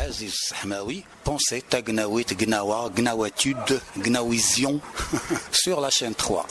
Aziz Sahmaoui, pensée, Tagnawit, Gnawa, Gnawatude, Gnawision, sur la chaîne 3.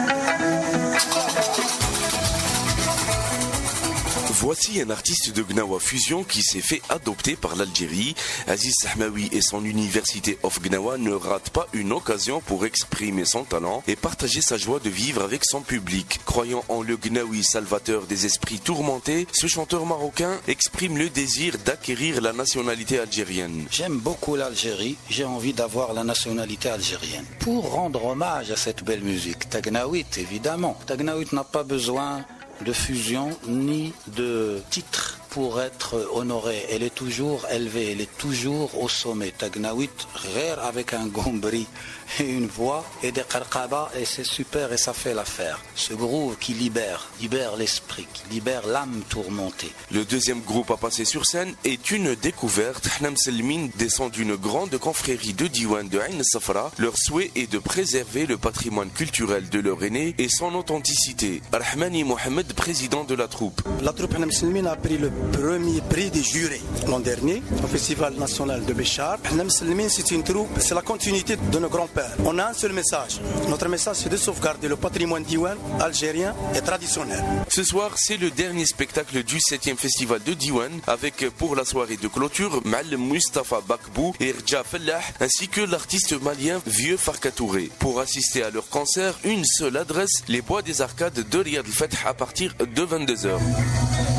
Voici un artiste de Gnawa Fusion qui s'est fait adopter par l'Algérie. Aziz Sahmaoui et son université of Gnawa ne ratent pas une occasion pour exprimer son talent et partager sa joie de vivre avec son public. Croyant en le Gnawi salvateur des esprits tourmentés, ce chanteur marocain exprime le désir d'acquérir la nationalité algérienne. J'aime beaucoup l'Algérie, j'ai envie d'avoir la nationalité algérienne. Pour rendre hommage à cette belle musique, Tagnawit évidemment. Tagnawit n'a pas besoin de fusion ni de titre pour être honorée. Elle est toujours élevée, elle est toujours au sommet. Tagnawit, rare avec un gombri et une voix et des qarqaba, et c'est super et ça fait l'affaire. Ce groove qui libère l'esprit, qui libère l'âme tourmentée. Le deuxième groupe à passer sur scène est une découverte. Hna Mselmine descend d'une grande confrérie de Diwan de Ain Safra. Leur souhait est de préserver le patrimoine culturel de leur aîné et son authenticité. Rahmani Mohamed, président de la troupe. La troupe Hna Mselmine a pris le premier prix des jurés l'an dernier au Festival national de Béchar. Hna Mselmine, c'est une troupe, c'est la continuité de nos grands-pères. On a un seul message. Notre message, c'est de sauvegarder le patrimoine diwan algérien et traditionnel. Ce soir, c'est le dernier spectacle du 7e festival de Diwan, avec pour la soirée de clôture Ma'allem Mustafa Bakbou et Rja Fellah, ainsi que l'artiste malien Vieux Farkatouré. Pour assister à leur concert, une seule adresse, les Bois des Arcades de Riyad el Fath à partir de 22h.